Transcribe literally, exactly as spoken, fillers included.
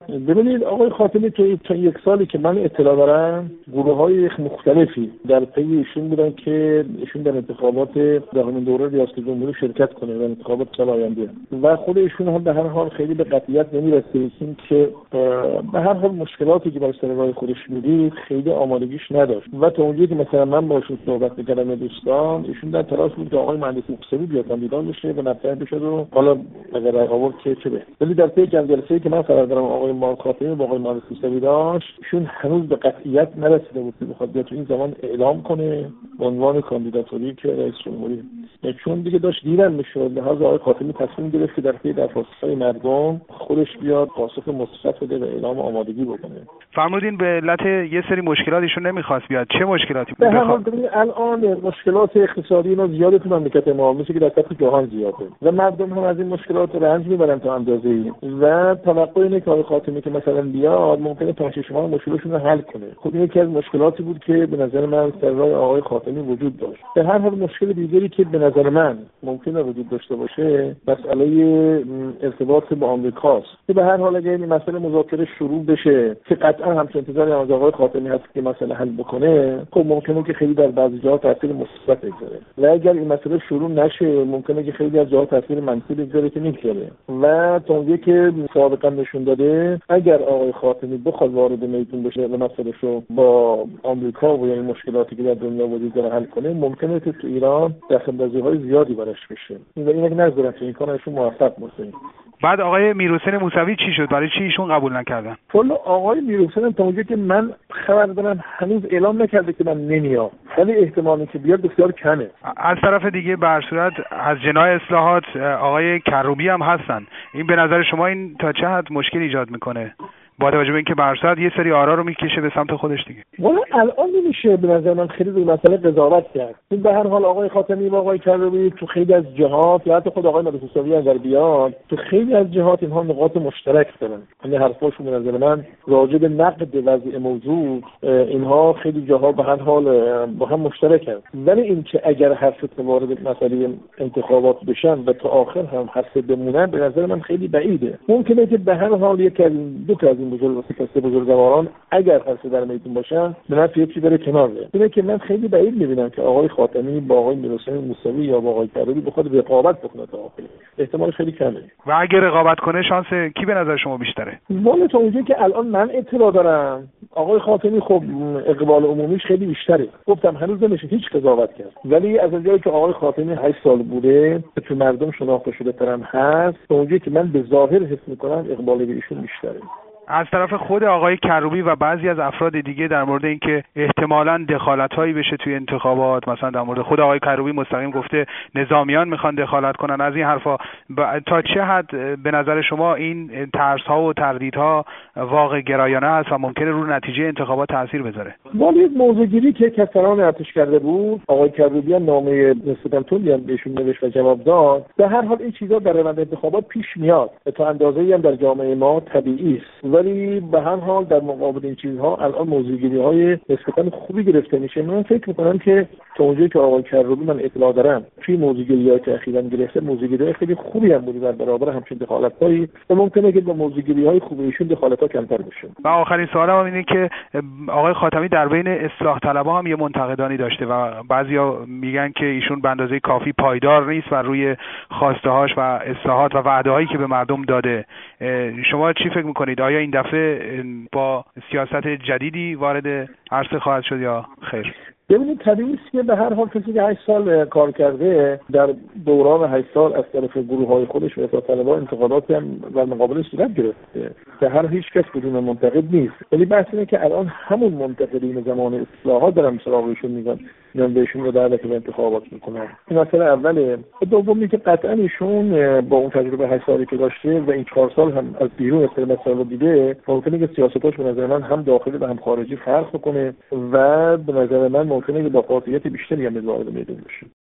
ببینید آقای خاتمی توی تا یک سالی که من اطلاع دارم گروه‌های مختلفی در پی ایشون بودن که ایشون در انتخابات در همین دوره ریاست جمهوری شرکت کنه در انتخابات سال آینده و خود ایشون هم به هر حال خیلی به قطعیت نمی‌رسید که به هر حال مشکلاتی که بر سر راه خودش می‌دید خیلی آمادگیش نداشت و تا اونجایی که مثلا من باشون صحبت می‌کردم دوستان ایشون در تلاش بود که آقای مهندس موسوی بیاد کاندیدا بشه و نفر بشه و حالا اگر آورد که چه به ولی در طی جلسه‌ای که من قرار دارم آقای مهندس خاتمی با آقای مهندس موسوی داشت ایشون هنوز به قطعیت نرسیده بود که بخواد بیاد تو این زمان اعلام کنه به عنوان کاندیداتوری که رئیس جمهوری چون دیگه داشت دیرم میشد لحاظ آقای خاتمی تصمیم گرفت که در طی درخواست‌های مردم خودش بیاد پاسخ مثبت بده و اعلام آمادگی بکنه. فرمودین به علت یه سری مشکلات ایشون نمیخواست بیاد. چه مشکلاتی بود؟ به هر حال ببینید الان مشکلات اقتصادی اینا زیاده تو مملکت ما مثل که در سطح جهان زیاده و مردم هم از این مشکلات رنج میبرن تا اندازه‌ای و توقع اینه که آقای خاتمی که مثلا بیاد ممکنه پنج شش ماه مشکلشون رو حل کنه. خب این یکی از مشکلاتی بود که به نظر من سر راه آقای خاتمی وجود داشت. به هر حال مشکل دیگری که به نظر من ممکنه وجود داشته باشه مسئله ارتباط با آمریکاست. که به هر حال اگه این مسئله مذاکره شروع بشه که قطعا همچنین انتظاری از آقای خاتمی هست که مسئله حل بکنه خب ممکنه که خیلی در بعضی جاها تاثیر مثبت بگذاره و اگر این مسئله شروع نشه ممکنه که خیلی از جاها تاثیر منفی بگذاره که میگذاره و تا اونجایی که سابقا نشون داده اگر آقای خاتمی بخواد وارد میدون بشه و مسئله رو با آمریکا و یعنی مشکلاتی که در دنیا وجود داره حل کنه ممکنه که تو ایران دخالت‌های زیادی براش بشه و این اگه نذارن که این کارشون موفق باشه. بعد آقای میرحسین موسوی چی شد؟ برای چی ایشون قبول نکردن؟ والا آقای میرحسین تا اونجایی که من خبر دارم هنوز اعلام نکرده که من نمیام ولی احتمالی که بیاد بسیار کمه. از طرف دیگه به هر صورت از جناح اصلاحات آقای کروبی هم هستن. این به نظر شما این تا چه حد مشکل ایجاد میکنه؟ با توجه به اینکه به هر صورت یه سری آرا رو میکشه به سمت خودش دیگه. والا الان نمیشه به نظر من خیلی روی مسئله قضاوت کرد. این به هر حال آقای خاتمی و آقای کروبی تو خیلی از جهات یا حتی خود آقای مهندس موسوی اگر بیاد تو خیلی از جهات اینها نقاط مشترک دارن. یعنی حرفاشون به نظر من راجع به نقد وضع موجود اینها خیلی جاها به هر حال با هم مشترکن. ولی اینکه اگر حرف وارد مسئله انتخابات بشن و تا آخر هم حرف بمونن به نظر من خیلی بعیده. ممکنه که به هر حال یک از دو تا از این بزرگ و سه بزرگواران اگر هست در میدون باشن به نفع یکی بره کنار بره. اینه که من خیلی بعید می‌بینم که آقای خاتمی با آقای میرحسین موسوی یا با آقای کروبی بخواد رقابت بکنه تا آخر. احتمال خیلی کمه. و اگر رقابت کنه شانس کی به نظر شما بیشتره؟ والا تا اونجایی که الان من اطلاع دارم آقای خاتمی خب اقبال عمومیش خیلی بیشتره. گفتم هنوز نمیشه هیچ قضاوت کرد. ولی از اونجایی که آقای خاتمی هشت سال بوده تو مردم شناخته شده ترم هست تا اونجایی که من به ظاهر حس می‌کنم اقبال به ایشون بیشتره. از طرف خود آقای کروبی و بعضی از افراد دیگه در مورد اینکه احتمالاً دخالت‌هایی بشه توی انتخابات، مثلا در مورد خود آقای کروبی مستقیم گفته نظامیان میخوان دخالت کنن، از این حرفا تا چه حد به نظر شما این ترس‌ها و تردیدها واقع گرایانه است و ممکنه رو نتیجه انتخابات تاثیر بذاره؟ ولی موضوعگیری که کسران ارتش کرده بود آقای کروبی هم نامه نسبتاً طولی هم بهشون نوشت و جواب داد. به هر حال این چیزا در روند انتخابات پیش میاد تا اندازه‌ای هم در جامعه ما طبیعی است. ولی به هر حال در مقابل این چیزها الان موضوعگیری‌های نسبتاً خوبی گرفته میشه. من فکر می‌کنم که تا اونجایی که آقای کروبی من اطلاع دارم توی موضوعگیری‌هایی که اخیراً گرفته موضوعگیری خیلی خوبی هم بوده در برابر همچین دخالت‌هایی و ممکنه که با موضوعگیری‌های خوب ایشون دخالت‌ها کمتر بشه. و آخرین سوالم اینه که آقای خاتمی در بین اصلاح طلبها هم یه منتقدانی داشته و بعضیا میگن که ایشون به اندازه کافی پایدار نیست و روی خواسته‌هاش و اصلاحات و وعده‌هایی که به مردم داده. شما چی فکر می‌کنید؟ آیا این دفعه با سیاست جدیدی وارد عرصه خواهد شد یا خیر؟ ببینید طبیعی است که به هر حال کسی که هشت سال کار کرده در دوران هشت سال از طرف گروه‌های خودش و اصلاح طلبها انتقاداتی هم در مقابلش صورت گرفته که هر هیچ کس بدون منتقد نیست. ولی بحث اینه که الان همون منتقدین زمان اصلاحات دارن سراغشون میگن میان بهشون رو دعوت به انتخابات میکنن. این مسئله اوله. دومی که قطعا ایشون با اون تجربه هشت سالی که داشته و این چهار سال هم از بیرون از مسائل دیده ممکنه که سیاستاش به نظر من هم داخلی و هم خارجی فرق کنه و به نظر من ممکنه که با قاطعیت بیشتری هم وارد میدون بشه.